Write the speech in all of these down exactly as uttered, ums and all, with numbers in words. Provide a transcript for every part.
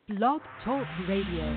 Blog Talk Radio.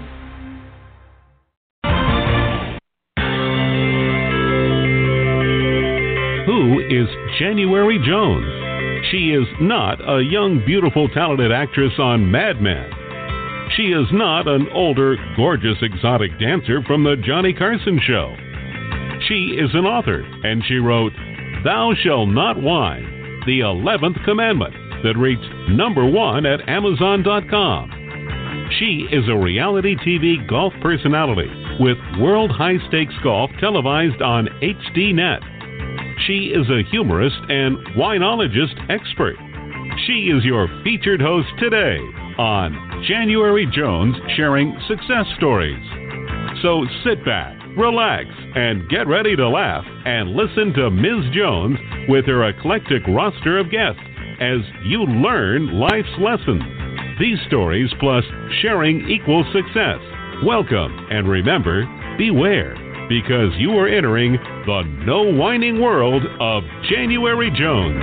Who is January Jones? She is not a young, beautiful, talented actress on Mad Men. She is not an older, gorgeous, exotic dancer from the Johnny Carson Show. She is an author, and she wrote Thou Shalt Not Whine, the eleventh Commandment, that reached number one at Amazon dot com. She is a reality T V golf personality with World High Stakes Golf televised on H D Net. She is a humorist and winologist expert. She is your featured host today on January Jones Sharing Success Stories. So sit back, relax, and get ready to laugh and listen to Miz Jones with her eclectic roster of guests as you learn life's lessons. These stories plus sharing equals success. Welcome, and remember, beware, because you are entering the no whining world of January Jones.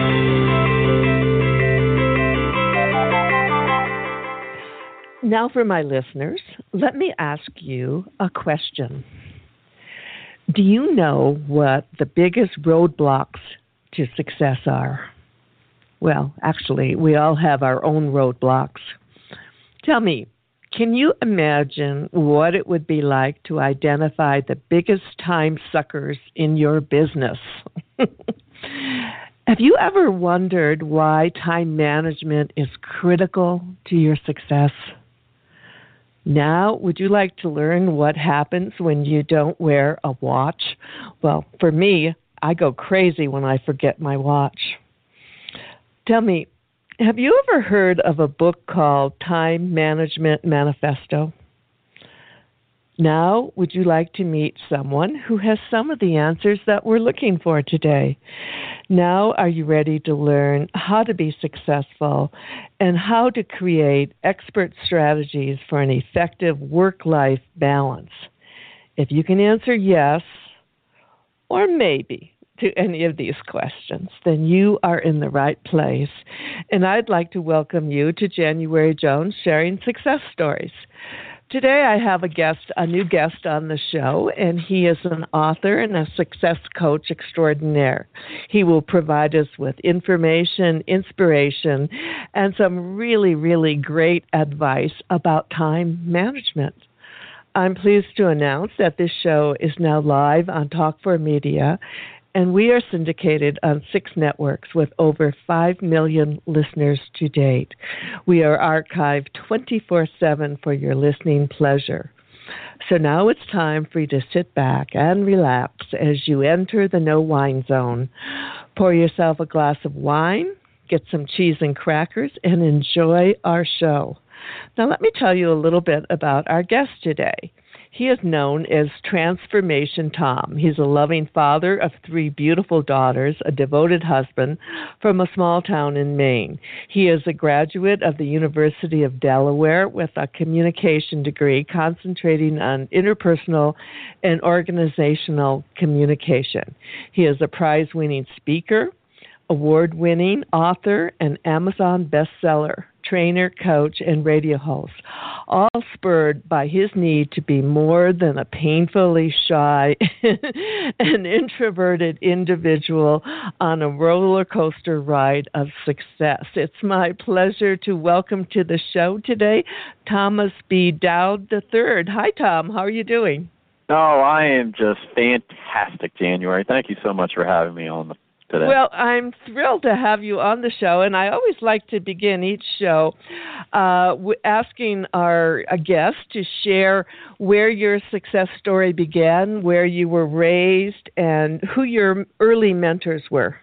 Now for my listeners, let me ask you a question. Do you know what the biggest roadblocks to success are? Well, actually, we all have our own roadblocks. Tell me, can you imagine what it would be like to identify the biggest time suckers in your business? Have you ever wondered why time management is critical to your success? Now, would you like to learn what happens when you don't wear a watch? Well, for me, I go crazy when I forget my watch. Tell me, have you ever heard of a book called Time Management Manifesto? Now, would you like to meet someone who has some of the answers that we're looking for today? Now, are you ready to learn how to be successful and how to create expert strategies for an effective work-life balance? If you can answer yes or maybe to any of these questions, then you are in the right place. And I'd like to welcome you to January Jones Sharing Success Stories. Today I have a guest, a new guest on the show, and he is an author and a success coach extraordinaire. He will provide us with information, inspiration, and some really, really great advice about time management. I'm pleased to announce that this show is now live on Talk four Media, and we are syndicated on six networks with over five million listeners to date. We are archived twenty-four seven for your listening pleasure. So now it's time for you to sit back and relax as you enter the no wine zone. Pour yourself a glass of wine, get some cheese and crackers, and enjoy our show. Now let me tell you a little bit about our guest today. He is known as Transformation Tom. He's a loving father of three beautiful daughters, a devoted husband from a small town in Maine. He is a graduate of the University of Delaware with a communication degree concentrating on interpersonal and organizational communication. He is a prize-winning speaker, award-winning author, and Amazon bestseller, trainer, coach, and radio host, all spurred by his need to be more than a painfully shy and introverted individual on a roller coaster ride of success. It's my pleasure to welcome to the show today Thomas B. Dowd the third. Hi, Tom. How are you doing? Oh, I am just fantastic, January. Thank you so much for having me on the Today. Well, I'm thrilled to have you on the show, and I always like to begin each show uh, w- asking our uh, guests to share where your success story began, where you were raised, and who your early mentors were.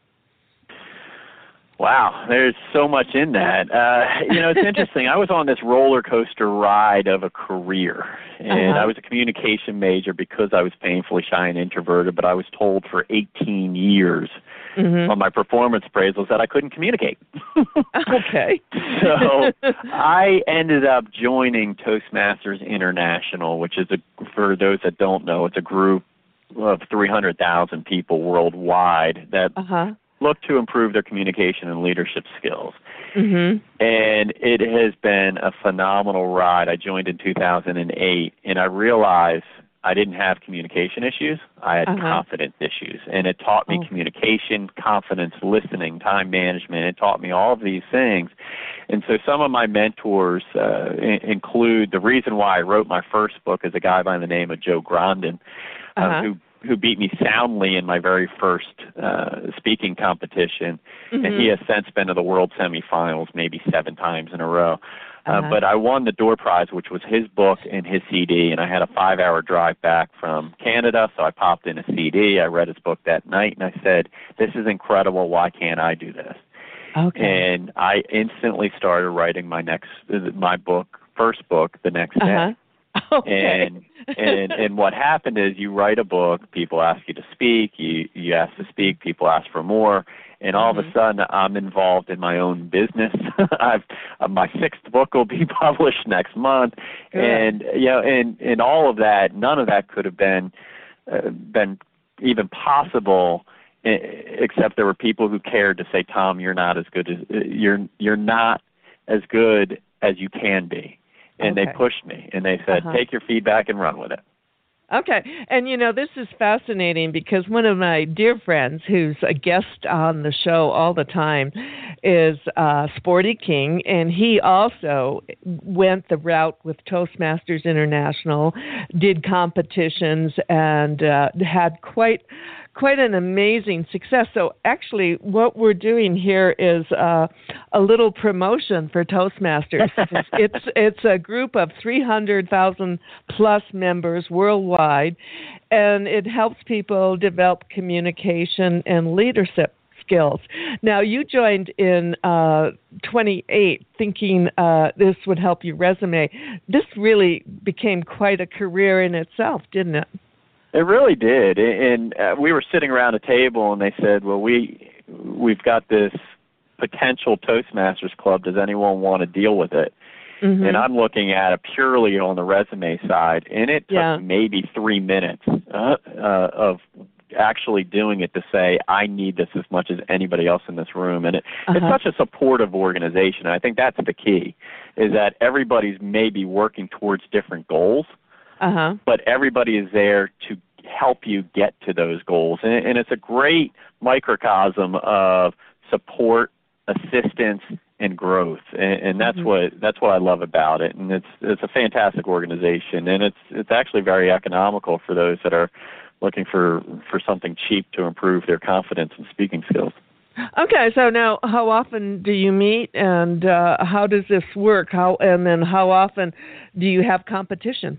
Wow, there's so much in that. Uh, you know, it's interesting. I was on this roller coaster ride of a career, and uh-huh. I was a communication major because I was painfully shy and introverted, but I was told for eighteen years mm-hmm. on my performance appraisals that I couldn't communicate. Okay. So I ended up joining Toastmasters International, which is, a, for those that don't know, it's a group of three hundred thousand people worldwide that uh-huh. look to improve their communication and leadership skills. Mm-hmm. And it has been a phenomenal ride. I joined in two thousand eight, and I realized I didn't have communication issues. I had uh-huh. confidence issues. And it taught me oh. communication, confidence, listening, time management. It taught me all of these things. And so some of my mentors uh, I- include the reason why I wrote my first book is a guy by the name of Joe Grondin, uh, uh-huh. who who beat me soundly in my very first uh, speaking competition. Mm-hmm. And he has since been to the World Semifinals maybe seven times in a row. Uh, uh-huh. But I won the door prize, which was his book and his C D, and I had a five-hour drive back from Canada, so I popped in a C D. I read his book that night, and I said, this is incredible. Why can't I do this? Okay. And I instantly started writing my next, my book, first book, the next day. Uh-huh. Okay. And and and what happened is you write a book, people ask you to speak, you you ask to speak, people ask for more, and all mm-hmm. of a sudden I'm involved in my own business. I've uh, my sixth book will be published next month, Good. and you know, and and all of that, none of that could have been uh, been even possible, except there were people who cared to say, Tom, you're not as good as you're you're not as good as you can be. And okay. they pushed me, and they said, uh-huh. take your feedback and run with it. Okay. And, you know, this is fascinating because one of my dear friends who's a guest on the show all the time is uh, Sporty King, and he also went the route with Toastmasters International, did competitions, and uh, had quite quite an amazing success. So actually what we're doing here is uh, a little promotion for Toastmasters. it's it's a group of three hundred thousand plus members worldwide, and it helps people develop communication and leadership skills. Now, you joined in uh, twenty-eight thinking uh, this would help your resume. This really became quite a career in itself, didn't it? It really did, and uh, we were sitting around a table, and they said, well, we, we've got this potential Toastmasters club. Does anyone want to deal with it? Mm-hmm. And I'm looking at it purely on the resume side, and it took yeah. maybe three minutes uh, uh, of actually doing it to say, I need this as much as anybody else in this room. And it, uh-huh. it's such a supportive organization. I think that's the key, is that everybody's maybe working towards different goals, Uh-huh. but everybody is there to help you get to those goals. And, and it's a great microcosm of support, assistance, and growth. And, and that's mm-hmm. what that's what I love about it. And it's it's a fantastic organization, and it's it's actually very economical for those that are looking for, for something cheap to improve their confidence and speaking skills. Okay, so now how often do you meet, and uh, how does this work? How and then how often do you have competitions?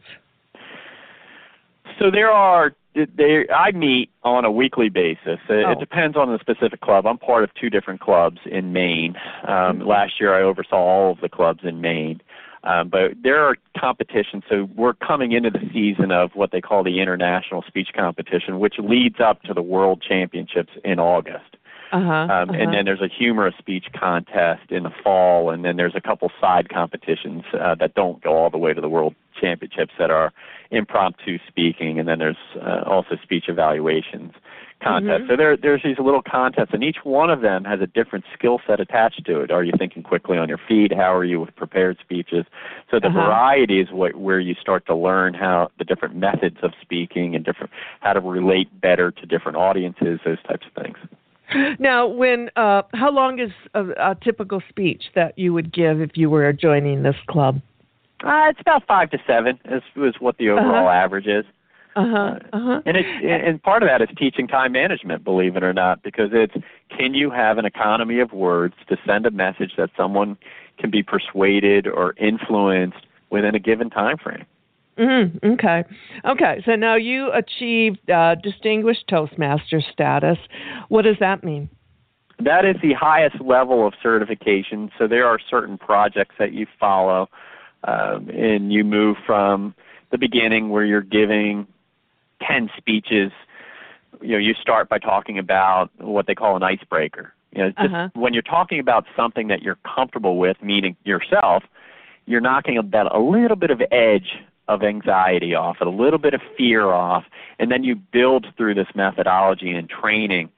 So there are, they, I meet on a weekly basis. It, oh. it depends on the specific club. I'm part of two different clubs in Maine. Um, mm-hmm. Last year I oversaw all of the clubs in Maine. Um, but there are competitions, so we're coming into the season of what they call the International Speech Competition, which leads up to the World Championships in August. Uh-huh, um, uh-huh. And then there's a humorous speech contest in the fall, and then there's a couple side competitions uh, that don't go all the way to the World Championships that are impromptu speaking, and then there's uh, also speech evaluations contests. Mm-hmm. So there, there's these little contests, and each one of them has a different skill set attached to it. Are you thinking quickly on your feet? How are you with prepared speeches? So the uh-huh. variety is what, where you start to learn how the different methods of speaking and different how to relate better to different audiences, those types of things. Now, when uh, how long is a, a typical speech that you would give if you were joining this club? Uh, it's about five to seven is, is what the overall uh-huh. average is. Uh-huh. Uh-huh. And it's and part of that is teaching time management, believe it or not, because it's can you have an economy of words to send a message that someone can be persuaded or influenced within a given time frame. Mm-hmm. Okay. Okay. So now you achieved uh, distinguished Toastmaster status. What does that mean? That is the highest level of certification. So there are certain projects that you follow, um, and you move from the beginning where you're giving ten speeches. You know, you start by talking about what they call an icebreaker. You know, just uh-huh. when you're talking about something that you're comfortable with, meaning yourself, you're knocking about a little bit of edge of anxiety off, a little bit of fear off, and then you build through this methodology and training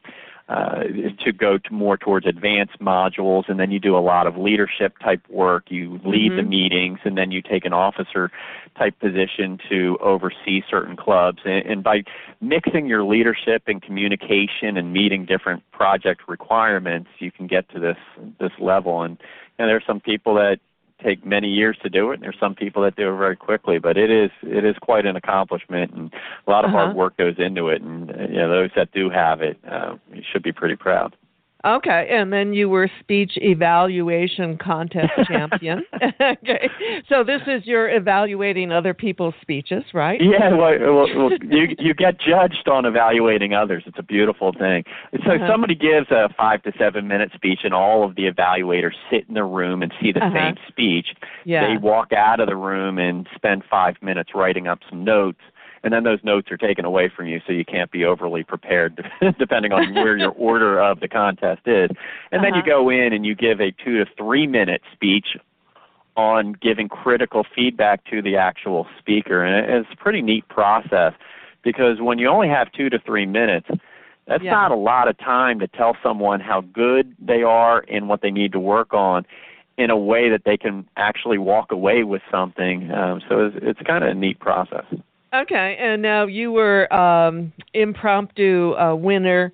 uh, to go to more towards advanced modules, and then you do a lot of leadership type work. You lead mm-hmm. the meetings, and then you take an officer type position to oversee certain clubs. And, and by mixing your leadership and communication and meeting different project requirements, you can get to this this level. And, and there are some people that take many years to do it, and there's some people that do it very quickly. But it is it is quite an accomplishment, and a lot of uh-huh. hard work goes into it. And you know, those that do have it, uh, you should be pretty proud. Okay, and then you were speech evaluation contest champion. Okay, so this is you're evaluating other people's speeches, right? Yeah, well, well, well you you get judged on evaluating others. It's a beautiful thing. So uh-huh. somebody gives a five to seven minute speech, and all of the evaluators sit in the room and see the uh-huh. same speech. Yeah. They walk out of the room and spend five minutes writing up some notes. And then those notes are taken away from you, so you can't be overly prepared, depending on where your order of the contest is. And uh-huh. then you go in and you give a two to three minute speech on giving critical feedback to the actual speaker. And it's a pretty neat process, because when you only have two to three minutes, that's yeah. not a lot of time to tell someone how good they are and what they need to work on in a way that they can actually walk away with something. Um, so it's, it's kind of a neat process. Okay, and now you were um, impromptu uh, winner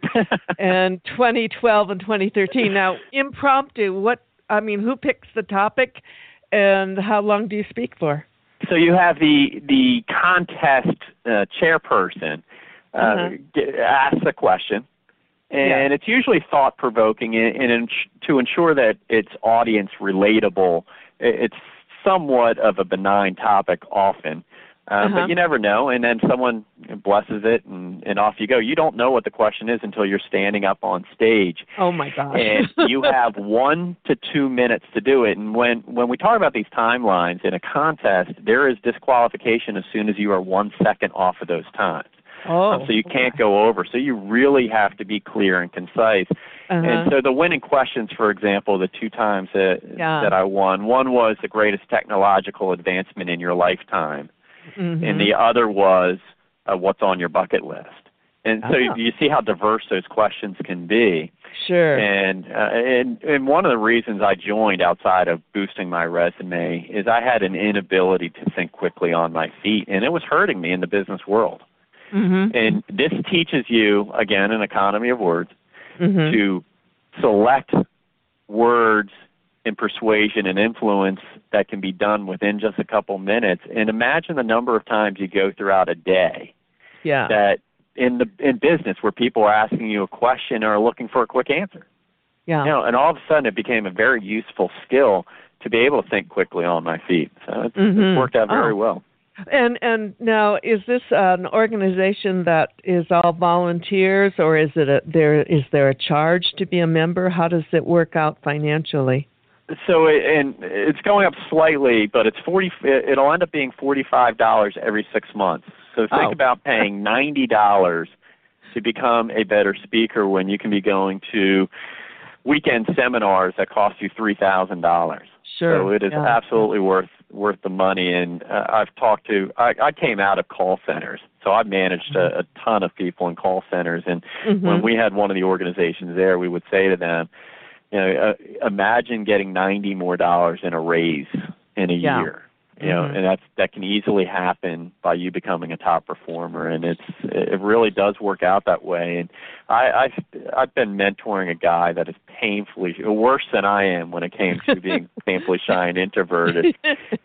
in twenty twelve and twenty thirteen. Now, impromptu, what, I mean, who picks the topic, and how long do you speak for? So you have the the contest uh, chairperson uh, uh-huh. get, ask the question, and yeah. it's usually thought-provoking, and, and in, to ensure that it's audience relatable, it's somewhat of a benign topic often. Um, uh-huh. But you never know, and then someone blesses it, and, and off you go. You don't know what the question is until you're standing up on stage. Oh, my gosh. And you have one to two minutes to do it. And when, when we talk about these timelines in a contest, there is disqualification as soon as you are one second off of those times. Oh, um, so you can't go over. So you really have to be clear and concise. Uh-huh. And so the winning questions, for example, the two times that, yeah. that I won, one was the greatest technological advancement in your lifetime. Mm-hmm. And the other was uh, what's on your bucket list. And so oh. you, you see how diverse those questions can be. Sure. And, uh, and and one of the reasons I joined outside of boosting my resume is I had an inability to think quickly on my feet, and it was hurting me in the business world. Mm-hmm. And this teaches you, again, an economy of words, mm-hmm. to select words and persuasion and influence that can be done within just a couple minutes. And imagine the number of times you go throughout a day yeah. that in the in business where people are asking you a question or are looking for a quick answer. Yeah. You know, and all of a sudden it became a very useful skill to be able to think quickly on my feet. So it's, mm-hmm. it's worked out very oh. well. And and now, is this an organization that is all volunteers, or is it a, there is there a charge to be a member? How does it work out financially? So it, and it's going up slightly, but it's forty. It'll end up being forty-five dollars every six months. So think oh. about paying ninety dollars to become a better speaker when you can be going to weekend seminars that cost you three thousand dollars. Sure. So it is yeah. absolutely worth worth the money. And uh, I've talked to. I, I came out of call centers, so I managed a, a ton of people in call centers. And mm-hmm. when we had one of the organizations there, we would say to them, you know, uh, imagine getting ninety more dollars in a raise in a yeah. year. You know, mm-hmm. and that's that can easily happen by you becoming a top performer, and it's it really does work out that way. And I, I've I've been mentoring a guy that is painfully worse than I am when it came to being painfully shy and introverted,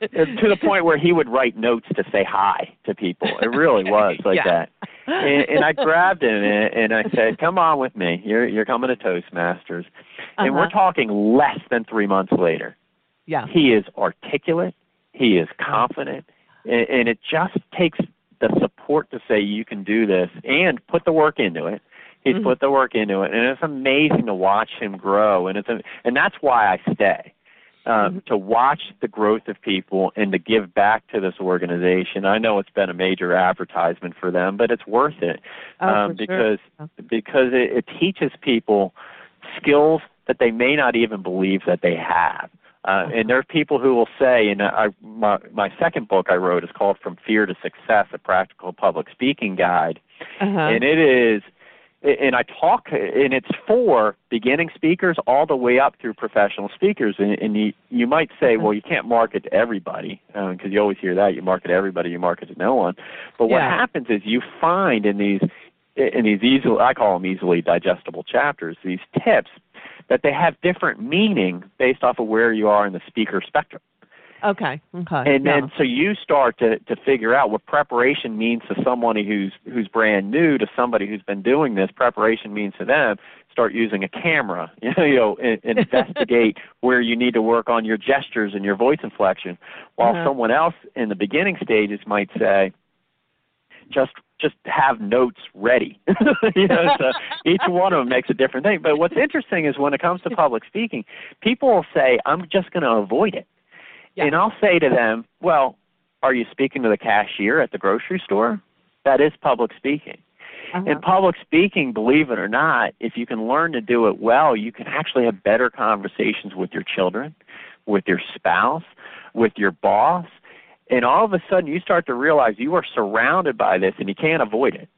to the point where he would write notes to say hi to people. It really was like yeah. that. And, and I grabbed him and, and I said, "Come on with me. You're you're coming to Toastmasters." Uh-huh. And we're talking less than three months later. Yeah, he is articulate. He is confident, and, and it just takes the support to say you can do this and put the work into it. He's mm-hmm. put the work into it, and it's amazing to watch him grow. And it's a, and that's why I stay, um, mm-hmm. to watch the growth of people and to give back to this organization. I know it's been a major advertisement for them, but it's worth it oh, um, for because sure. because it, it teaches people skills that they may not even believe that they have. Uh, and there are people who will say, and I, my, my second book I wrote is called From Fear to Success, a Practical Public Speaking Guide. Uh-huh. And it is and I talk, and it's for beginning speakers all the way up through professional speakers. And, and you, you might say, well, you can't market to everybody, because um, you always hear that. You market to everybody, you market to no one. But what Yeah. happens is you find in these, in these easily, I call them easily digestible chapters, these tips, that they have different meaning based off of where you are in the speaker spectrum. Okay. Okay. And yeah. then so you start to, to figure out what preparation means to somebody who's who's brand new, to somebody who's been doing this. Preparation means to them, start using a camera, you know, you know and, and investigate where you need to work on your gestures and your voice inflection. While Uh-huh. someone else in the beginning stages might say, just just have notes ready. you know, so each one of them makes a different thing. But what's interesting is when it comes to public speaking, people will say, I'm just going to avoid it. Yeah. And I'll say to them, well, are you speaking to the cashier at the grocery store? That is public speaking. Uh-huh. In public speaking, believe it or not, if you can learn to do it well, you can actually have better conversations with your children, with your spouse, with your boss. And all of a sudden you start to realize you are surrounded by this and you can't avoid it.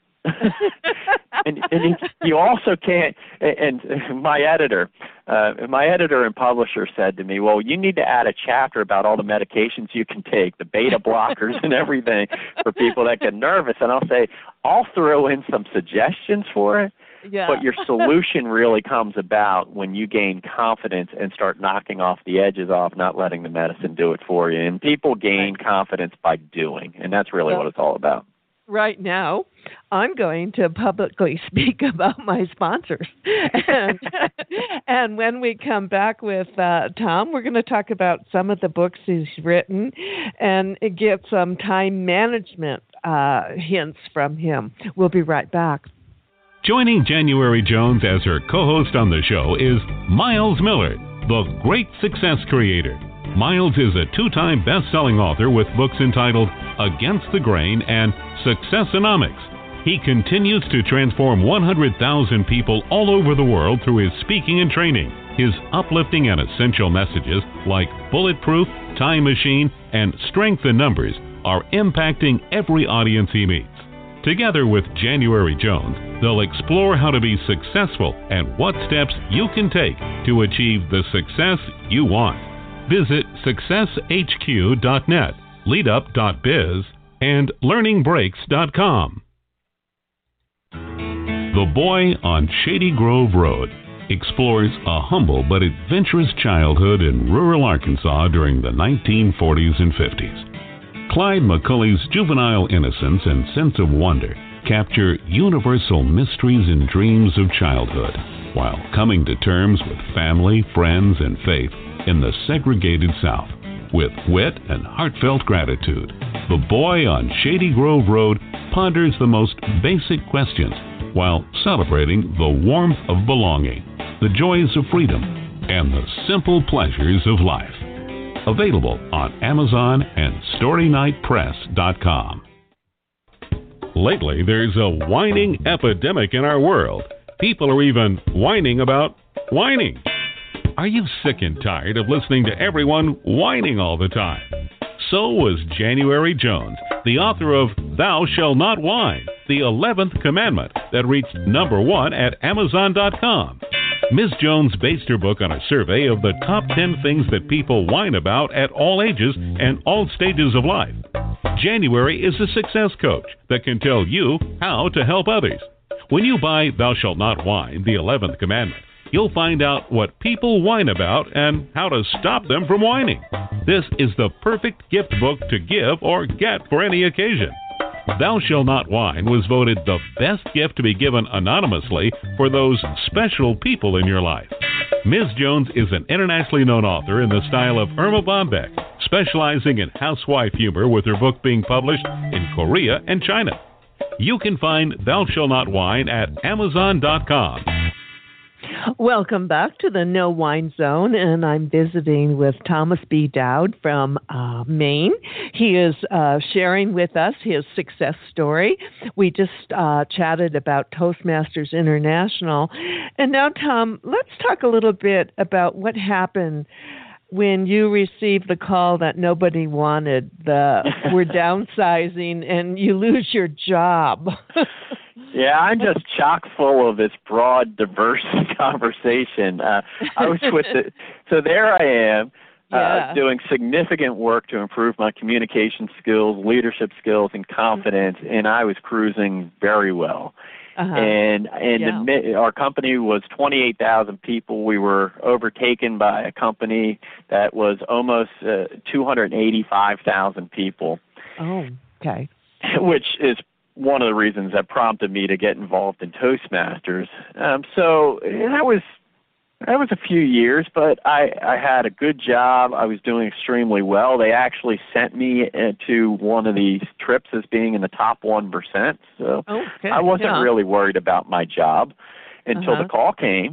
and, and you also can't, and my editor, uh, my editor and publisher said to me, well, you need to add a chapter about all the medications you can take, the beta blockers and everything for people that get nervous. And I'll say, I'll throw in some suggestions for it. Yeah. But your solution really comes about when you gain confidence and start knocking off the edges off, not letting the medicine do it for you. And people gain Right. confidence by doing, and that's really Well, what it's all about. Right now, I'm going to publicly speak about my sponsors. and, and when we come back with uh, Tom, we're going to talk about some of the books he's written and get some time management uh, hints from him. We'll be right back. Joining January Jones as her co-host on the show is Miles Millard, the great success creator. Miles is a two-time best-selling author with books entitled Against the Grain and Successonomics. He continues to transform one hundred thousand people all over the world through his speaking and training. His uplifting and essential messages like Bulletproof, Time Machine, and Strength in Numbers are impacting every audience he meets. Together with January Jones, they'll explore how to be successful and what steps you can take to achieve the success you want. Visit success h q dot net, leadup dot biz, and learning breaks dot com. The Boy on Shady Grove Road explores a humble but adventurous childhood in rural Arkansas during the nineteen forties and fifties. Clyde McCulley's juvenile innocence and sense of wonder capture universal mysteries and dreams of childhood while coming to terms with family, friends, and faith in the segregated South. With wit and heartfelt gratitude, The Boy on Shady Grove Road ponders the most basic questions while celebrating the warmth of belonging, the joys of freedom, and the simple pleasures of life. Available on Amazon and story night press dot com. Lately, there's a whining epidemic in our world. People are even whining about whining. Are you sick and tired of listening to everyone whining all the time? So was January Jones, the author of Thou Shalt Not Whine, the eleventh Commandment, that reached number one at Amazon dot com. Miz Jones based her book on a survey of the top ten things that people whine about at all ages and all stages of life. January is a success coach that can tell you how to help others. When you buy Thou Shalt Not Whine, the eleventh Commandment, you'll find out what people whine about and how to stop them from whining. This is the perfect gift book to give or get for any occasion. Thou Shalt Not Whine was voted the best gift to be given anonymously for those special people in your life. Miz Jones is an internationally known author in the style of Irma Bombeck, specializing in housewife humor, with her book being published in Korea and China. You can find Thou Shalt Not Whine at Amazon dot com. Welcome back to the No Wine Zone, and I'm visiting with Thomas B. Dowd from uh, Maine. He is uh, sharing with us his success story. We just uh, chatted about Toastmasters International. And now, Tom, let's talk a little bit about what happened when you received the call that nobody wanted, the we're downsizing, and you lose your job. Yeah, I'm just chock full of this broad, diverse conversation. Uh, I was with the, so there I am yeah. uh, doing significant work to improve my communication skills, leadership skills, and confidence, mm-hmm. and I was cruising very well. Uh-huh. And and yeah. the, our company was twenty-eight thousand people. We were overtaken by a company that was almost uh, two hundred eighty-five thousand people. Oh, okay. Which is one of the reasons that prompted me to get involved in Toastmasters. Um, so that was that was a few years, but I, I had a good job. I was doing extremely well. They actually sent me to one of these trips as being in the top one percent. So okay. I wasn't yeah. really worried about my job until uh-huh. the call came.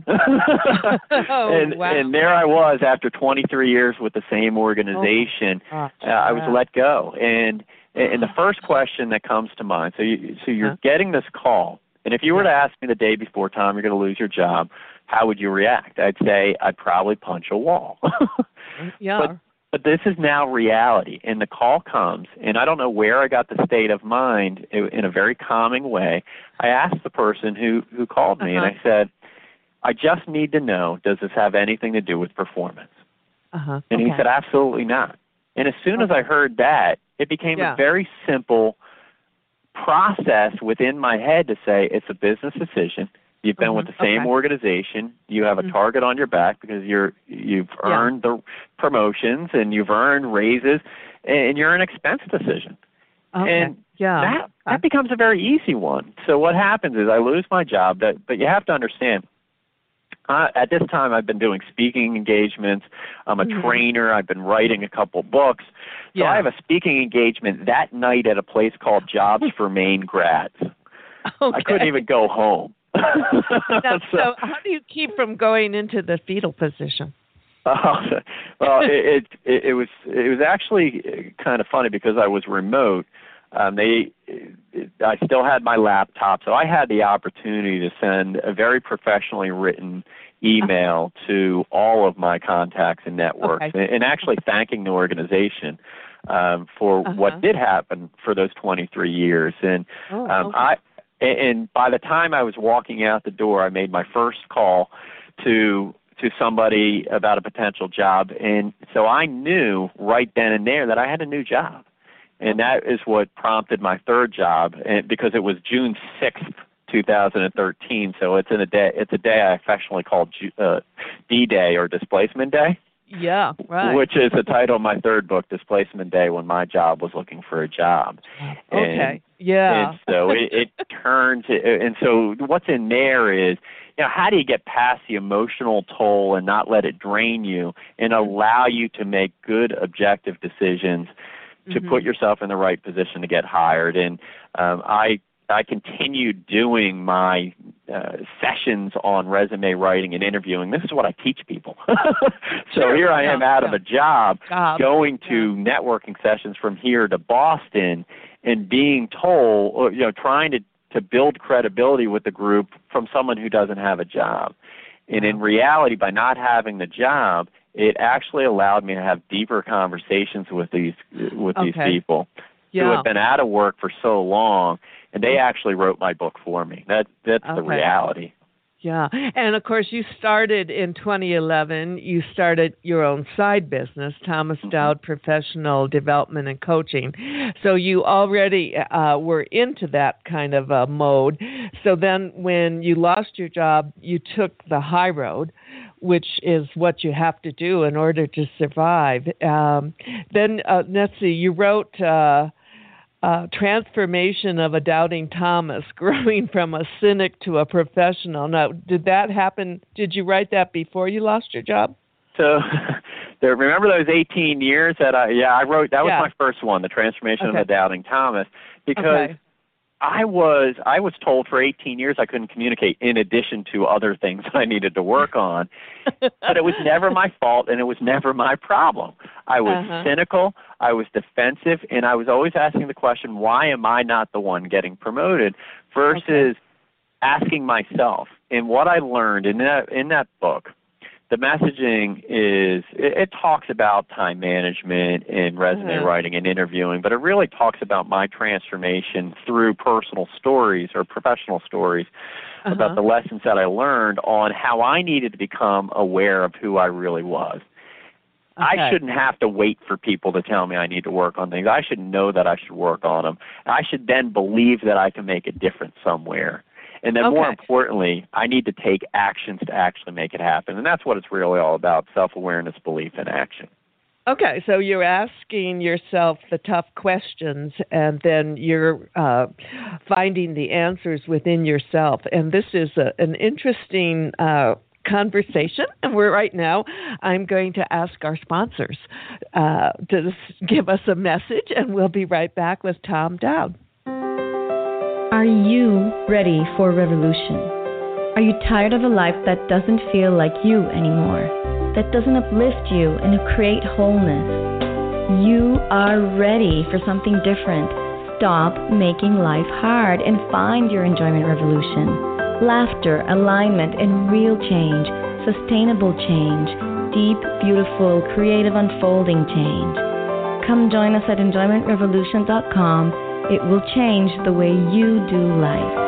oh, and, wow. and there I was after twenty-three years with the same organization. Oh, uh, I was let go. And And the first question that comes to mind, so, you, so you're huh? getting this call, and if you were to ask me the day before, Tom, you're going to lose your job, how would you react? I'd say I'd probably punch a wall. yeah. But, but this is now reality, and the call comes, and I don't know where I got the state of mind in a very calming way. I asked the person who, who called me, uh-huh. and I said, I just need to know, does this have anything to do with performance? Uh-huh. And okay. he said, absolutely not. And as soon okay. as I heard that, it became yeah. a very simple process within my head to say it's a business decision. You've been mm-hmm. with the same okay. organization. You have a mm-hmm. target on your back because you're you've earned yeah. the promotions and you've earned raises, and you're an expense decision. Okay. And yeah. that that becomes a very easy one. So what happens is I lose my job, but but you have to understand. Uh, at this time, I've been doing speaking engagements. I'm a mm-hmm. trainer. I've been writing a couple books. So yeah. I have a speaking engagement that night at a place called Jobs for Maine Grads. Okay. I couldn't even go home. now, so, so how do you keep from going into the fetal position? Uh, well, it, it it was it was actually kind of funny because I was remote. Um, they, it, I still had my laptop, so I had the opportunity to send a very professionally written email uh-huh. to all of my contacts and networks, okay. and, and actually thanking the organization um, for uh-huh. what did happen for those twenty-three years. And oh, um, okay. I, and by the time I was walking out the door, I made my first call to to somebody about a potential job, and so I knew right then and there that I had a new job. And that is what prompted my third job, and because it was June sixth, two thousand thirteen. So it's in a day. It's a day I affectionately call uh, D-Day or Displacement Day. Yeah, right. Which is the title of my third book, Displacement Day, when my job was looking for a job. Okay. And, yeah. And so it, it turns. And so what's in there is, you know, how do you get past the emotional toll and not let it drain you and allow you to make good, objective decisions to mm-hmm. put yourself in the right position to get hired. And um, I I continued doing my uh, sessions on resume writing and interviewing. This is what I teach people. so sure. here I am yeah, out yeah. of a job, job. going to yeah. networking sessions from here to Boston and being told, or, you know, trying to, to build credibility with the group from someone who doesn't have a job. And in reality, by not having the job, it actually allowed me to have deeper conversations with these with okay. these people yeah. who have been out of work for so long, and they actually wrote my book for me. That that's okay. the reality. Yeah, and of course, you started in twenty eleven. You started your own side business, Thomas mm-hmm. Dowd Professional Development and Coaching. So you already uh, were into that kind of uh, mode. So then, when you lost your job, you took the high road, which is what you have to do in order to survive. Um, then, uh, let's see, you wrote uh, uh, Transformation of a Doubting Thomas, Growing from a Cynic to a Professional. Now, did that happen? Did you write that before you lost your job? So there, remember those eighteen years that I, yeah, I wrote, that was yeah. my first one, The Transformation okay. of a Doubting Thomas, because okay. I was I was told for eighteen years I couldn't communicate in addition to other things I needed to work on. But it was never my fault, and it was never my problem. I was uh-huh. cynical, I was defensive, and I was always asking the question, why am I not the one getting promoted, versus okay. asking myself. And what I learned in that in that book, the messaging is, it, it talks about time management and resume Uh-huh. writing and interviewing, but it really talks about my transformation through personal stories or professional stories Uh-huh. about the lessons that I learned on how I needed to become aware of who I really was. Okay. I shouldn't have to wait for people to tell me I need to work on things. I should know that I should work on them. I should then believe that I can make a difference somewhere. And then more Okay. importantly, I need to take actions to actually make it happen. And that's what it's really all about, self-awareness, belief, and action. Okay, so you're asking yourself the tough questions, and then you're uh, finding the answers within yourself. And this is a, an interesting uh, conversation. And we're right now, I'm going to ask our sponsors uh, to give us a message, and we'll be right back with Tom Dowd. Are you ready for revolution? Are you tired of a life that doesn't feel like you anymore? That doesn't uplift you and create wholeness? You are ready for something different. Stop making life hard and find your enjoyment revolution. Laughter, alignment, and real change. Sustainable change. Deep, beautiful, creative, unfolding change. Come join us at enjoyment revolution dot com. It will change the way you do life.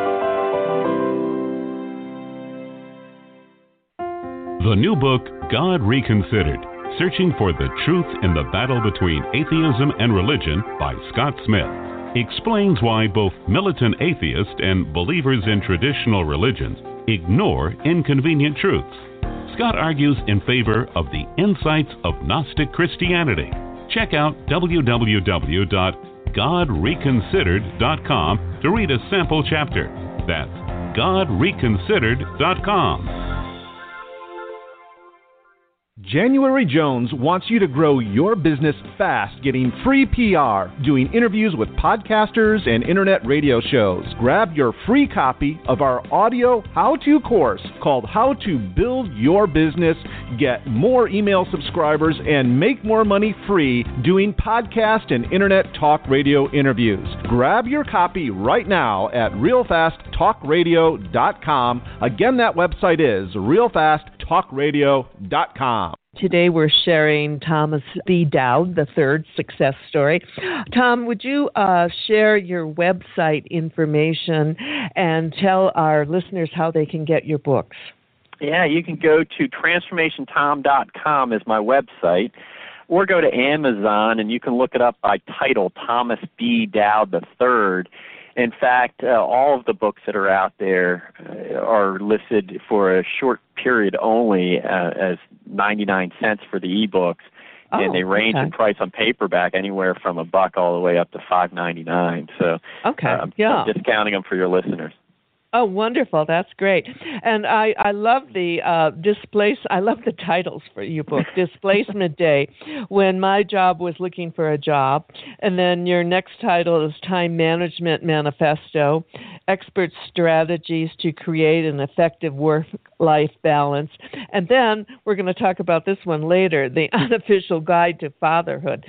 The new book, God Reconsidered, Searching for the Truth in the Battle Between Atheism and Religion by Scott Smith, explains why both militant atheists and believers in traditional religions ignore inconvenient truths. Scott argues in favor of the insights of Gnostic Christianity. Check out w w w dot god reconsidered dot com to read a sample chapter. That's god reconsidered dot com. January Jones wants you to grow your business fast, getting free P R, doing interviews with podcasters and internet radio shows. Grab your free copy of our audio how-to course called How to Build Your Business, get more email subscribers, and make more money free doing podcast and internet talk radio interviews. Grab your copy right now at real fast talk radio dot com. Again, that website is real fast talk radio dot com. Today we're sharing Thomas B. Dowd, the third success story. Tom, would you uh, share your website information and tell our listeners how they can get your books? Yeah, you can go to transformation tom dot com is my website, or go to Amazon and you can look it up by title, Thomas B. Dowd the third. In fact, uh, all of the books that are out there uh, are listed for a short period only uh, as ninety-nine cents for the ebooks, oh, and they range okay. in price on paperback anywhere from a buck all the way up to five ninety-nine. So okay, uh, I'm, yeah. I'm discounting them for your listeners. Oh, wonderful. That's great. And I, I love the uh, displace. I love the titles for your book, Displacement Day, When My Job Was Looking for a Job. And then your next title is Time Management Manifesto, Expert Strategies to Create an Effective Work-Life Balance. And then we're going to talk about this one later, The Unofficial Guide to Fatherhood.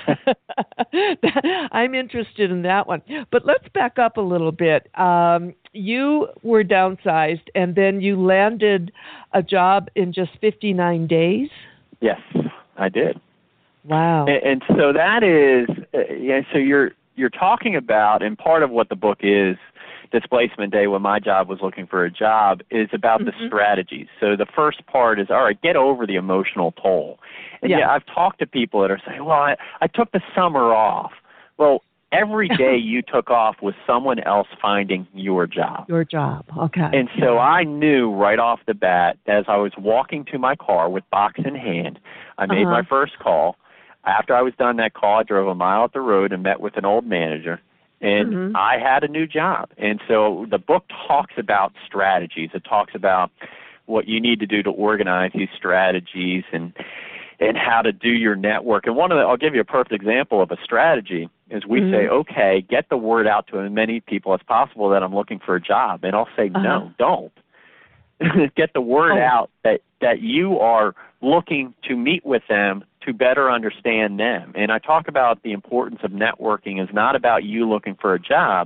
I'm interested in that one. But let's back up a little bit. Um, you were downsized, and then you landed a job in just fifty-nine days? Yes, I did. Wow. And, and so that is, uh, yeah, so you're you're talking about, and part of what the book is, Displacement Day, when my job was looking for a job, is about mm-hmm. the strategies. So the first part is, all right, get over the emotional toll. And yeah, yeah I've talked to people that are saying, well, I, I took the summer off. Well, every day you took off was someone else finding your job. Your job, okay. And so I knew right off the bat, as I was walking to my car with box in hand, I made uh-huh. my first call. After I was done that call, I drove a mile up the road and met with an old manager, and mm-hmm. I had a new job. And so the book talks about strategies. It talks about what you need to do to organize these strategies and and how to do your network. And one of the, I'll give you a perfect example of a strategy is we mm-hmm. say, okay, get the word out to as many people as possible that I'm looking for a job. And I'll say, uh-huh. no, don't. Get the word oh. out that, that you are looking to meet with them to better understand them. And I talk about the importance of networking is not about you looking for a job,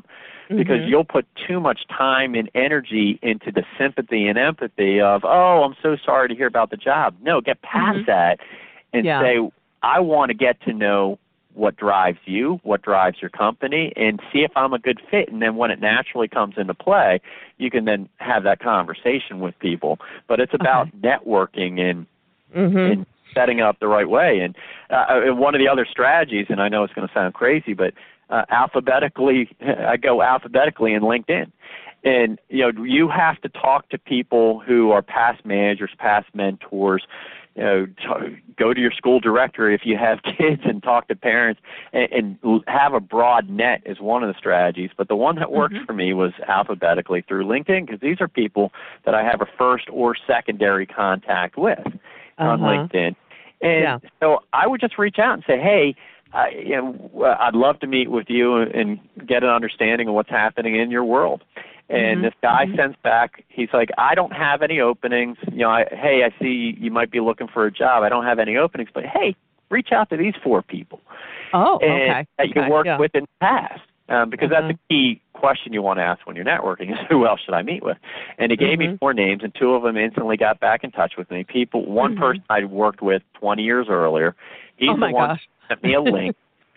because Mm-hmm. you'll put too much time and energy into the sympathy and empathy of, oh, I'm so sorry to hear about the job. No, get past Mm-hmm. that and Yeah. say, I want to get to know what drives you, what drives your company, and see if I'm a good fit. And then when it naturally comes into play, you can then have that conversation with people. But it's about Okay. networking and, Mm-hmm. and setting up the right way. And, uh, and one of the other strategies, and I know it's going to sound crazy, but uh, alphabetically, I go alphabetically in LinkedIn. And, you know, you have to talk to people who are past managers, past mentors. You know, t- go to your school director if you have kids and talk to parents, and, and have a broad net is one of the strategies. But the one that worked Mm-hmm. for me was alphabetically through LinkedIn, because these are people that I have a first or secondary contact with on Uh-huh. LinkedIn. And Yeah. so I would just reach out and say, hey, I, you know, I'd love to meet with you and get an understanding of what's happening in your world. And Mhm. this guy Mhm. sends back, he's like, I don't have any openings. You know, I, hey, I see you might be looking for a job. I don't have any openings, but hey, reach out to these four people. Oh, and okay. that you Okay, worked yeah. with in the past. Um, because Uh-huh. that's a key question you want to ask when you're networking is who else should I meet with? And he gave me Mhm. four names, and two of them instantly got back in touch with me. People, one Mhm. person I'd worked with twenty years earlier. He's Oh, my the one gosh. who sent me a link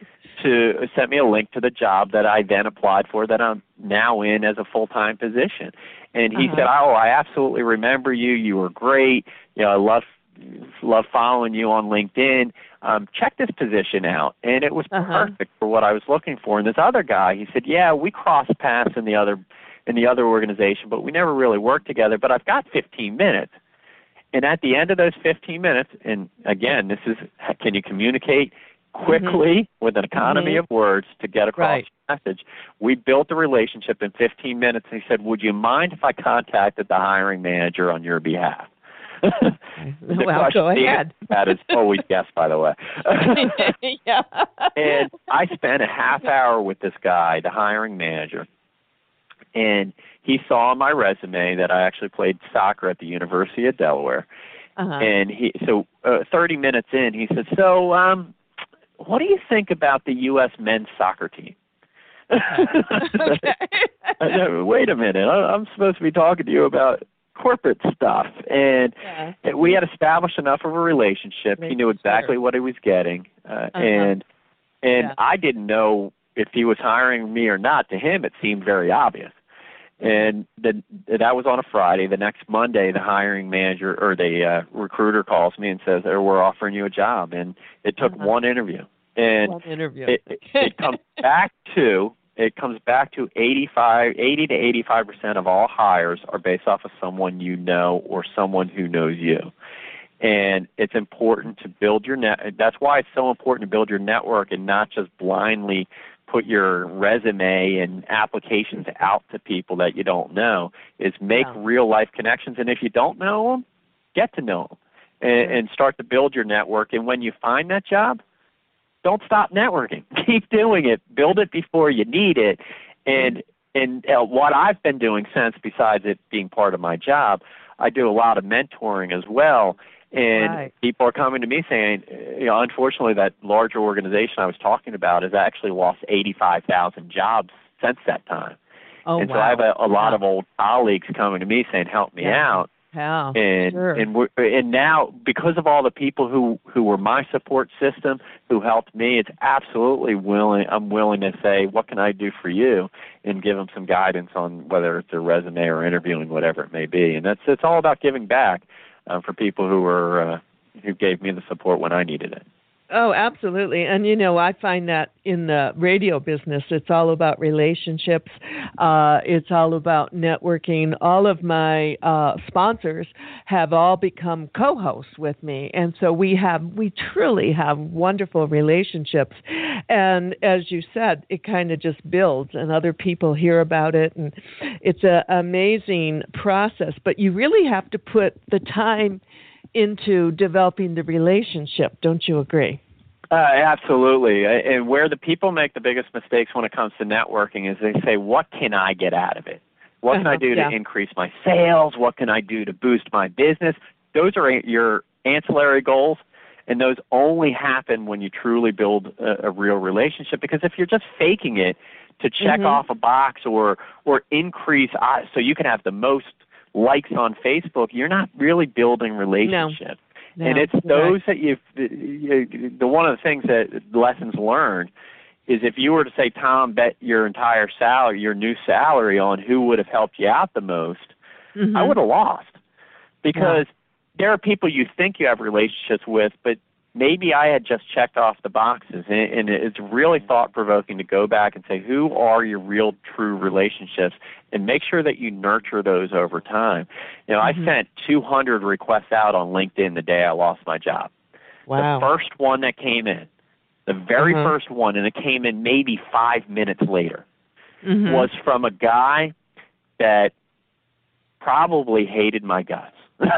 to sent me a link to the job that I then applied for that I'm now in as a full-time position. And he Uh-huh. said, oh, I absolutely remember you. You were great. You know, I love love following you on LinkedIn. Um, check this position out. And it was Uh-huh. perfect for what I was looking for. And this other guy, he said, yeah, we crossed paths in the other in the other organization, but we never really worked together. But I've got fifteen minutes. And at the end of those fifteen minutes, and again, this is, can you communicate quickly with an economy Mhm. of words to get across Right. the message? We built a relationship in fifteen minutes, and he said, would you mind if I contacted the hiring manager on your behalf? The Well, question- go the ahead. answer to That is always yes, by the way. Yeah. And I spent a half hour with this guy, the hiring manager, and he saw on my resume that I actually played soccer at the University of Delaware. Uh-huh. And he, so uh, thirty minutes in, he said, so um, what do you think about the U S men's soccer team? Okay. I said, wait a minute, I- I'm supposed to be talking to you about corporate stuff. And Yeah. we had established enough of a relationship. He knew exactly Sure. what he was getting. Uh, Uh-huh. And and Yeah. I didn't know if he was hiring me or not. To him, it seemed very obvious. And the, that was on a Friday. The next Monday, the hiring manager or the uh, recruiter calls me and says, oh, we're offering you a job. And it took Uh-huh. one interview. And One interview. it, it, it comes back to it comes back to eighty-five, eighty to eighty-five percent of all hires are based off of someone you know or someone who knows you. And it's important to build your net. That's why it's so important to build your network and not just blindly put your resume and applications out to people that you don't know. Is make Yeah. real life connections. And if you don't know them, get to know them and, Yeah. and start to build your network. And when you find that job, don't stop networking. Keep doing it. Build it before you need it. And and uh, what I've been doing since, besides it being part of my job, I do a lot of mentoring as well. And Right. people are coming to me saying, you know, unfortunately, that larger organization I was talking about has actually lost eighty-five thousand jobs since that time. Oh, and wow. so I have a, a lot Wow. of old colleagues coming to me saying, help me Yeah. out. Yeah. And Sure. and we're, and now because of all the people who, who were my support system, who helped me, it's absolutely willing. I'm willing to say, what can I do for you, and give them some guidance on whether it's a resume or interviewing, whatever it may be. And that's it's all about giving back uh, for people who were uh, who gave me the support when I needed it. Oh, absolutely. And, you know, I find that in the radio business, it's all about relationships. Uh, it's all about networking. All of my uh, sponsors have all become co-hosts with me. And so we have, we truly have wonderful relationships. And as you said, it kind of just builds and other people hear about it. And it's an amazing process. But you really have to put the time into developing the relationship. Don't you agree? Uh, absolutely. And where the people make the biggest mistakes when it comes to networking is they say, what can I get out of it? What can Uh-huh, I do yeah. to increase my sales? What can I do to boost my business? Those are your ancillary goals, and those only happen when you truly build a, a real relationship. Because if you're just faking it to check mm-hmm. off a box or or increase uh, so you can have the most likes on Facebook, you're not really building relationships. No. And no. it's those right. that you've, you, the one of the things that lessons learned is if you were to say, Tom, bet your entire salary, your new salary on who would have helped you out the most, mm-hmm. I would have lost. Because yeah. there are people you think you have relationships with, but maybe I had just checked off the boxes. And, and it's really thought-provoking to go back and say, who are your real, true relationships, and make sure that you nurture those over time. You know, mm-hmm. I sent two hundred requests out on LinkedIn the day I lost my job. Wow. The first one that came in, the very mm-hmm. first one, and it came in maybe five minutes later, mm-hmm. was from a guy that probably hated my guts.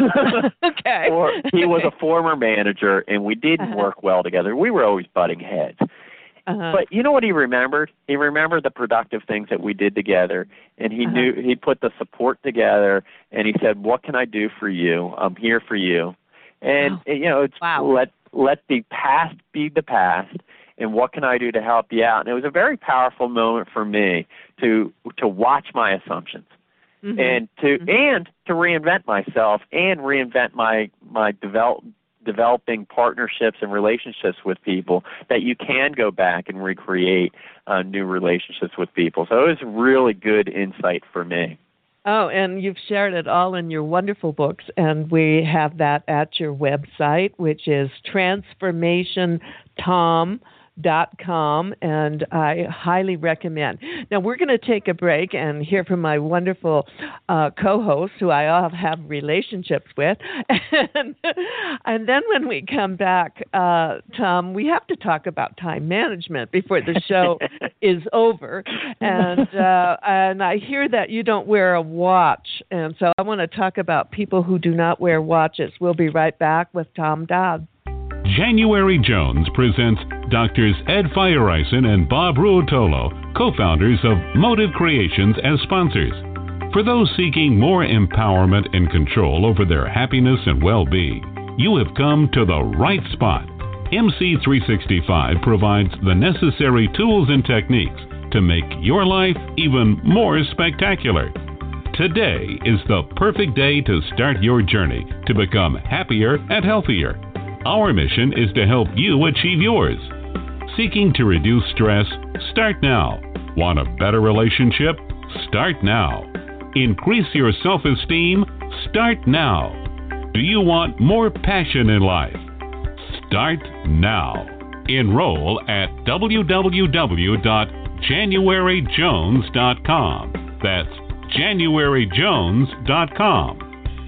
okay. Or he was a former manager, and we didn't uh-huh. work well together. We were always butting heads. Uh-huh. But you know what he remembered? He remembered the productive things that we did together, and he uh-huh. knew he put the support together, and he said, what can I do for you? I'm here for you. And, wow. you know, it's wow. let let the past be the past, and what can I do to help you out? And it was a very powerful moment for me to to watch my assumptions. Mm-hmm. And to mm-hmm. and to reinvent myself and reinvent my my develop, developing partnerships and relationships with people, that you can go back and recreate uh, new relationships with people. So it was really good insight for me. Oh, and you've shared it all in your wonderful books, and we have that at your website, which is transformation tom dot com, and I highly recommend. Now, we're going to take a break and hear from my wonderful uh, co-hosts, who I all have relationships with. And, and then when we come back, uh, Tom, we have to talk about time management before the show is over. And, uh, and I hear that you don't wear a watch, and so I want to talk about people who do not wear watches. We'll be right back with Tom Dodd. January Jones presents Doctors Ed Feiereisen and Bob Ruotolo, co-founders of Motive Creations, as sponsors. For those seeking more empowerment and control over their happiness and well-being, you have come to the right spot. M C three sixty-five provides the necessary tools and techniques to make your life even more spectacular. Today is the perfect day to start your journey to become happier and healthier. Our mission is to help you achieve yours. Seeking to reduce stress? Start now. Want a better relationship? Start now. Increase your self-esteem? Start now. Do you want more passion in life? Start now. Enroll at w w w dot january jones dot com. That's january jones dot com.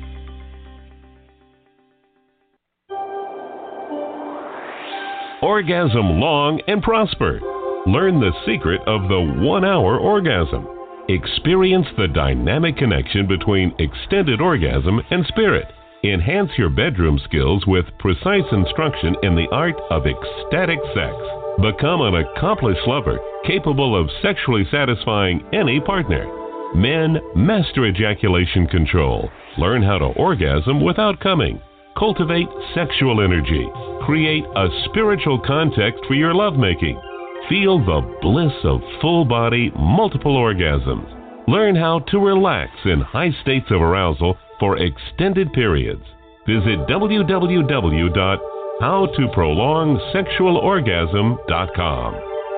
Orgasm long and prosper. Learn the secret of the one-hour orgasm. Experience the dynamic connection between extended orgasm and spirit. Enhance your bedroom skills with precise instruction in the art of ecstatic sex. Become an accomplished lover capable of sexually satisfying any partner. Men, master ejaculation control. Learn how to orgasm without coming. Cultivate sexual energy. Create a spiritual context for your lovemaking. Feel the bliss of full-body, multiple orgasms. Learn how to relax in high states of arousal for extended periods. Visit w w w dot how to prolong sexual orgasm dot com.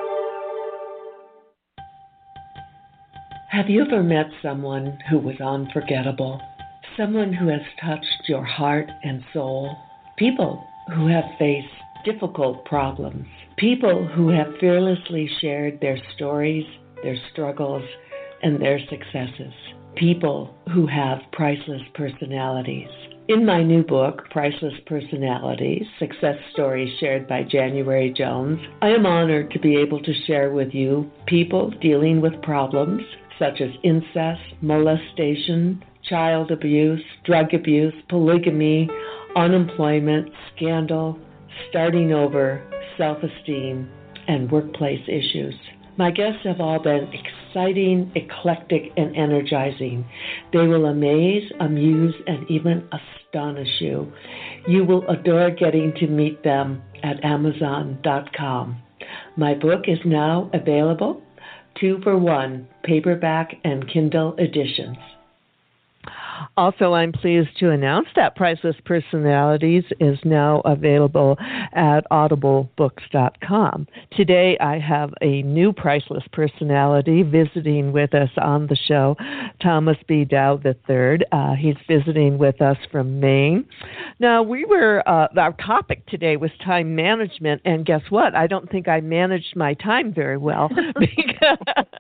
Have you ever met someone who was unforgettable? Someone who has touched your heart and soul? People who have faced difficult problems. People who have fearlessly shared their stories, their struggles, and their successes. People who have priceless personalities. In my new book, Priceless Personalities, Success Stories Shared by January Jones, I am honored to be able to share with you people dealing with problems such as incest, molestation, child abuse, drug abuse, polygamy, unemployment, scandal, starting over, self-esteem, and workplace issues. My guests have all been exciting, eclectic, and energizing. They will amaze, amuse, and even astonish you. You will adore getting to meet them at amazon dot com. My book is now available two for one, paperback and Kindle editions. Also, I'm pleased to announce that Priceless Personalities is now available at audible books dot com. Today, I have a new Priceless Personality visiting with us on the show, Thomas B. Dow the third. Uh, he's visiting with us from Maine. Now, we were, uh, our topic today was time management, and guess what? I don't think I managed my time very well because...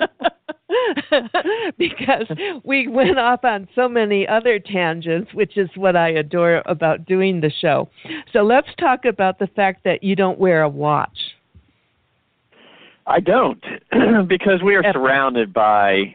because we went off on so many other tangents, which is what I adore about doing the show. So let's talk about the fact that you don't wear a watch. I don't, because we are surrounded by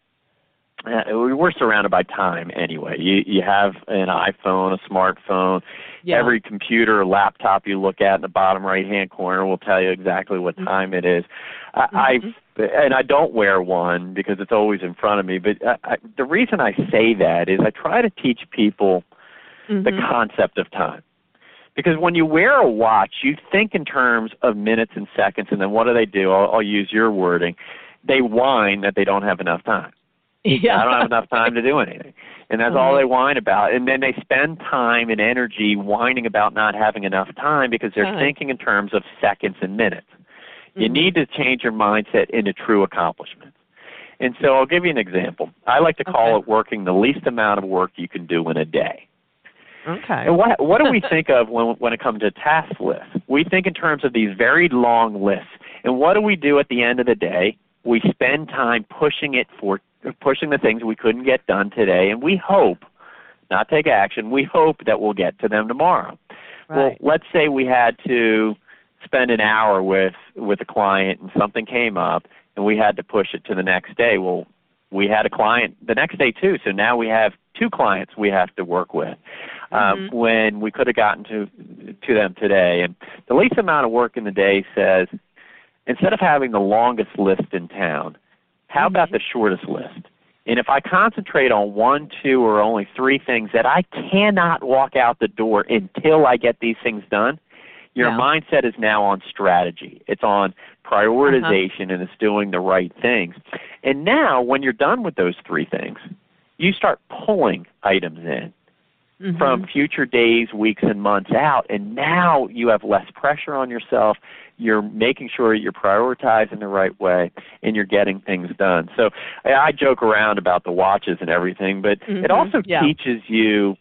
uh, we're surrounded by time anyway. You you have an iPhone, a smartphone. Yeah. Every computer, laptop you look at in the bottom right-hand corner will tell you exactly what time it is. Mm-hmm. I and I don't wear one because it's always in front of me. But I, I, the reason I say that is I try to teach people mm-hmm. the concept of time. Because when you wear a watch, you think in terms of minutes and seconds, and then what do they do? I'll, I'll use your wording. They whine that they don't have enough time. Yeah. I don't have enough time to do anything. And that's mm-hmm. all they whine about. And then they spend time and energy whining about not having enough time because they're time. thinking in terms of seconds and minutes. Mm-hmm. You need to change your mindset into true accomplishments. And so I'll give you an example. I like to call okay. it working the least amount of work you can do in a day. Okay. And what what do we think of when when it comes to task lists? We think in terms of these very long lists. And what do we do at the end of the day? We spend time pushing it for pushing the things we couldn't get done today, and we hope, not take action, we hope that we'll get to them tomorrow. Right. Well, let's say we had to spend an hour with, with a client and something came up and we had to push it to the next day. Well, we had a client the next day too, so now we have two clients we have to work with um, mm-hmm. when we could have gotten to, to them today. And the least amount of work in the day says, instead of having the longest list in town, how about the shortest list? And if I concentrate on one, two, or only three things that I cannot walk out the door until I get these things done, your yeah. mindset is now on strategy. It's on prioritization, uh-huh. and it's doing the right things. And now when you're done with those three things, you start pulling items in mm-hmm. from future days, weeks, and months out, and now you have less pressure on yourself. You're making sure you're prioritizing the right way, and you're getting things done. So I joke around about the watches and everything, but mm-hmm. it also yeah. teaches you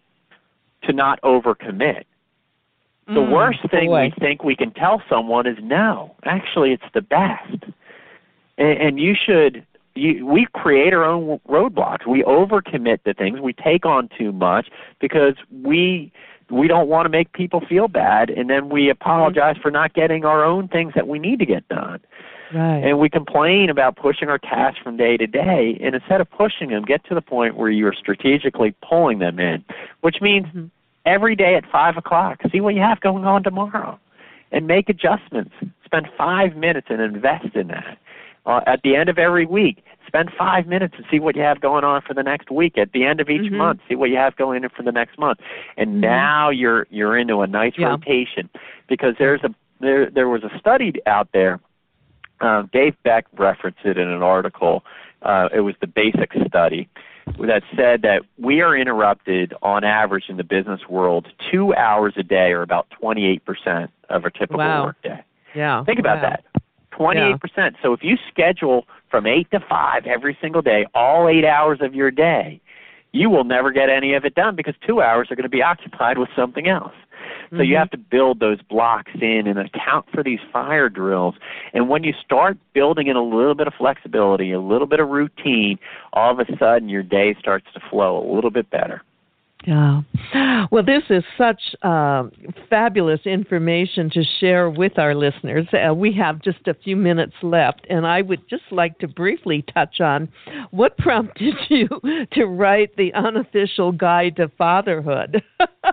to not overcommit. The mm, worst thing boy. we think we can tell someone is no. Actually, it's the best. And, and you should you, – we create our own roadblocks. We overcommit to things. We take on too much because we – we don't want to make people feel bad, and then we apologize for not getting our own things that we need to get done. Right. And we complain about pushing our tasks from day to day, and instead of pushing them, get to the point where you're strategically pulling them in, which means mm-hmm. every day at five o'clock, see what you have going on tomorrow, and make adjustments. Spend five minutes and invest in that. Uh, at the end of every week, spend five minutes and see what you have going on for the next week. At the end of each mm-hmm. month, see what you have going in for the next month. And mm-hmm. now you're you're into a nice yeah. rotation, because there's a there there was a study out there. Uh, Dave Beck referenced it in an article. Uh, it was the BASIC study that said that we are interrupted on average in the business world two hours a day, or about twenty-eight percent of a typical wow. work day. Yeah. Think about wow. that. twenty-eight percent. Yeah. So if you schedule from eight to five every single day, all eight hours of your day, you will never get any of it done because two hours are going to be occupied with something else. So mm-hmm. you have to build those blocks in and account for these fire drills. And when you start building in a little bit of flexibility, a little bit of routine, all of a sudden your day starts to flow a little bit better. Yeah. Well, this is such uh, fabulous information to share with our listeners. Uh, we have just a few minutes left, and I would just like to briefly touch on what prompted you to write the unofficial guide to fatherhood.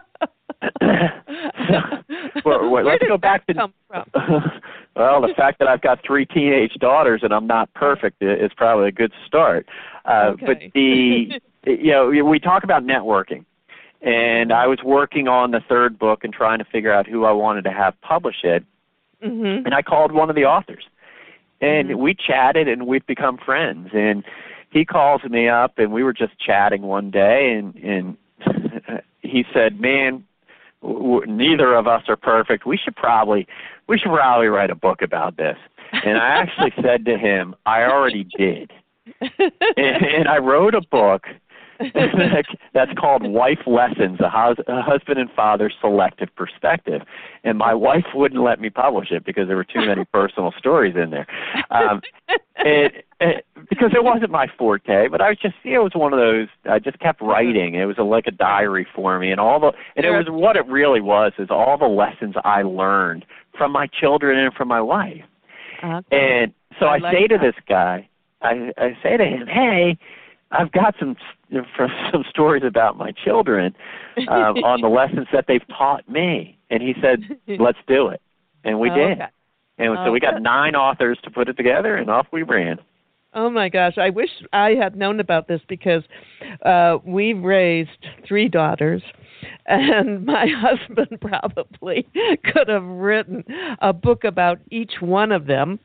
well, well, let's go back to come from? Well, the fact that I've got three teenage daughters and I'm not perfect is probably a good start. Uh, okay. But the you know we talk about networking. And I was working on the third book and trying to figure out who I wanted to have publish it. Mm-hmm. And I called one of the authors. And Mm-hmm. we chatted, and we've become friends. And he calls me up, and we were just chatting one day, and, and he said, man, w- neither of us are perfect. We should probably we should probably write a book about this. And I actually said to him, I already did. and, and I wrote a book that's called Wife Lessons, a, hus- a husband and father selective perspective. And my wife wouldn't let me publish it because there were too many personal stories in there. Um, and, and, because it wasn't my forte, but I was just, you know, it was one of those, I just kept writing. It was a, like a diary for me. And all the, and it was what it really was, is all the lessons I learned from my children and from my wife. Okay. And so I, I like say to that. this guy, I, I say to him, hey, I've got some some stories about my children um, on the lessons that they've taught me. And he said, let's do it. And we oh, did. Okay. And so oh, we got good. nine authors to put it together, and off we ran. Oh, my gosh. I wish I had known about this, because uh, we've raised three daughters, and my husband probably could have written a book about each one of them.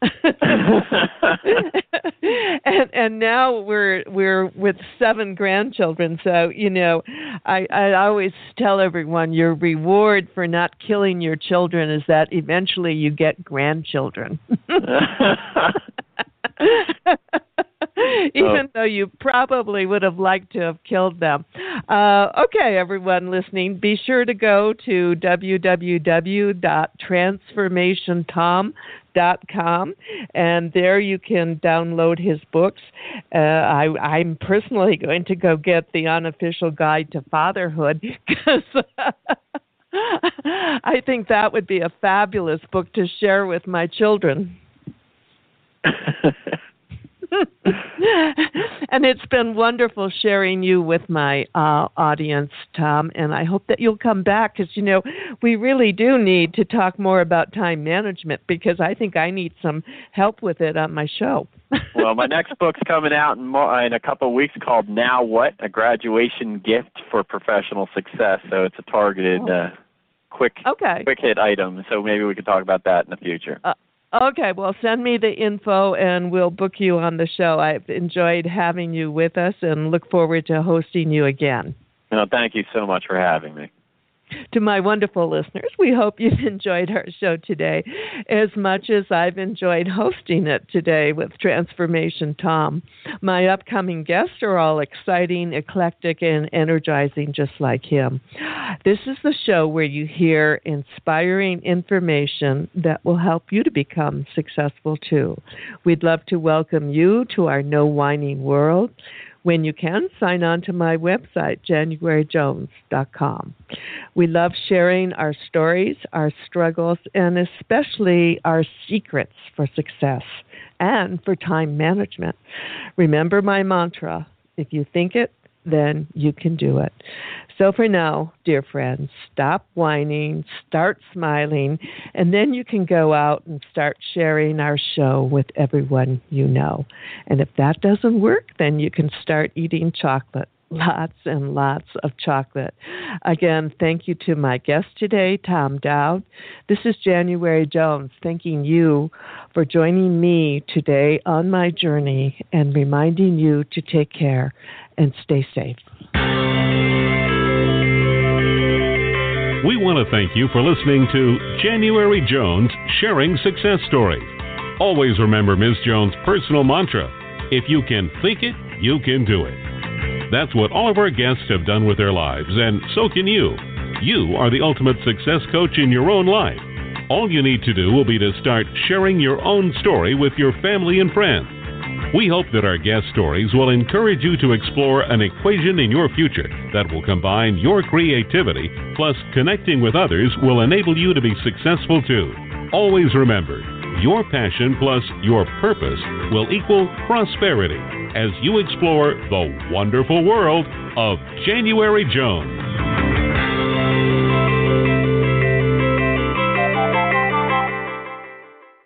and and now we're we're with seven grandchildren. So, you know, I, I always tell everyone, your reward for not killing your children is that eventually you get grandchildren. Even oh. though you probably would have liked to have killed them. Uh, okay, everyone listening, be sure to go to w w w dot transformation tom dot com, and there you can download his books. Uh, I, I'm personally going to go get The Unofficial Guide to Fatherhood, because I think that would be a fabulous book to share with my children. And it's been wonderful sharing you with my uh, audience, Tom, and I hope that you'll come back, because, you know, we really do need to talk more about time management, because I think I need some help with it on my show. Well, my next book's coming out in, mo- in a couple of weeks, called Now What? A Graduation Gift for Professional Success. So it's a targeted, oh. uh, quick, okay. quick hit item. So maybe we could talk about that in the future. Uh, Okay, well, send me the info and we'll book you on the show. I've enjoyed having you with us and look forward to hosting you again. No, thank you so much for having me. To my wonderful listeners, we hope you've enjoyed our show today as much as I've enjoyed hosting it today with Transformation Tom. My upcoming guests are all exciting, eclectic, and energizing, just like him. This is the show where you hear inspiring information that will help you to become successful too. We'd love to welcome you to our No Whining world. When you can, sign on to my website, january jones dot com. We love sharing our stories, our struggles, and especially our secrets for success and for time management. Remember my mantra, if you think it, then you can do it. So for now, dear friends, stop whining, start smiling, and then you can go out and start sharing our show with everyone you know. And if that doesn't work, then you can start eating chocolate. Lots and lots of chocolate. Again, thank you to my guest today, Tom Dowd. This is January Jones, thanking you for joining me today on my journey and reminding you to take care and stay safe. We want to thank you for listening to January Jones Sharing Success Stories. Always remember Miz Jones' personal mantra, if you can think it, you can do it. That's what all of our guests have done with their lives, and so can you. You are the ultimate success coach in your own life. All you need to do will be to start sharing your own story with your family and friends. We hope that our guest stories will encourage you to explore an equation in your future that will combine your creativity plus connecting with others will enable you to be successful too. Always remember, your passion plus your purpose will equal prosperity as you explore the wonderful world of January Jones.